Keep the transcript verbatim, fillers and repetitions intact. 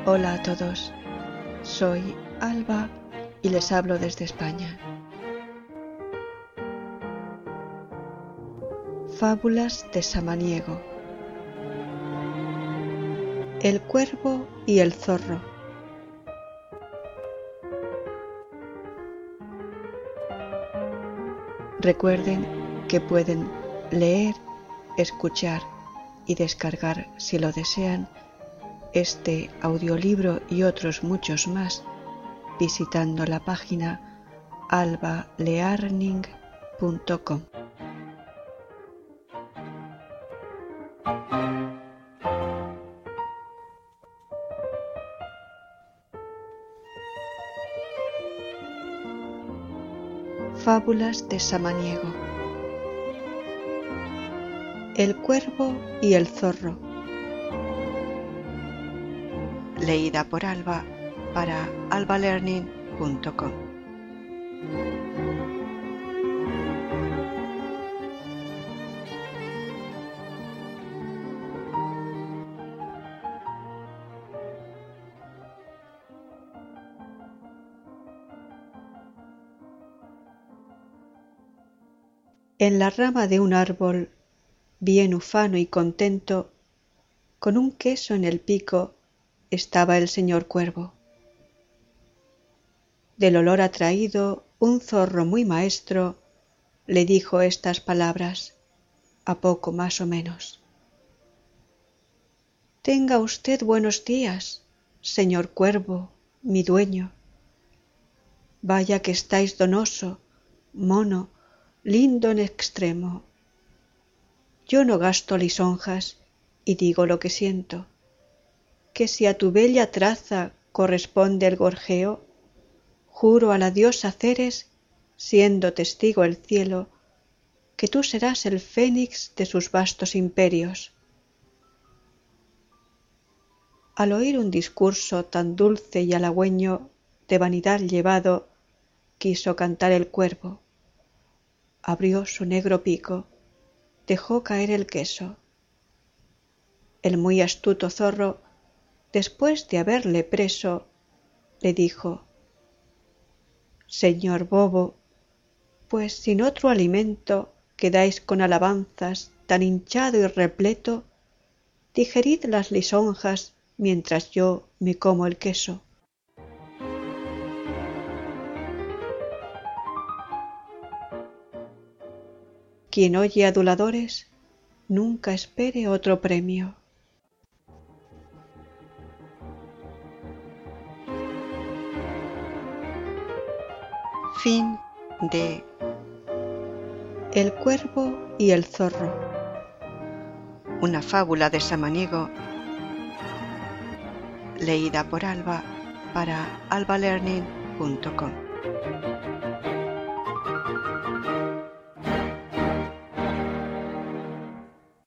Hola a todos, soy Alba y les hablo desde España. Fábulas de Samaniego. El cuervo y el zorro. Recuerden que pueden leer, escuchar y descargar, si lo desean, este audiolibro y otros muchos más visitando la página alba learning punto com. Fábulas de Samaniego. El cuervo y el zorro. Leída por Alba para alba learning punto com. En la rama de un árbol, bien ufano y contento, con un queso en el pico, estaba el señor cuervo. Del olor atraído, un zorro muy maestro le dijo estas palabras, a poco más o menos. Tenga usted buenos días, señor cuervo, mi dueño. Vaya que estáis donoso, mono, lindo en extremo. Yo no gasto lisonjas y digo lo que siento, que si a tu bella traza corresponde el gorjeo, juro a la diosa Ceres, siendo testigo el cielo, que tú serás el fénix de sus vastos imperios. Al oír un discurso tan dulce y halagüeño, de vanidad llevado, quiso cantar el cuervo. Abrió su negro pico, dejó caer el queso. El muy astuto zorro, después de haberle preso, le dijo: Señor bobo, pues sin otro alimento quedáis con alabanzas tan hinchado y repleto, digerid las lisonjas mientras yo me como el queso. Quien oye aduladores, nunca espere otro premio. Fin de El cuervo y el zorro. Una fábula de Samaniego, leída por Alba para alba learning punto com.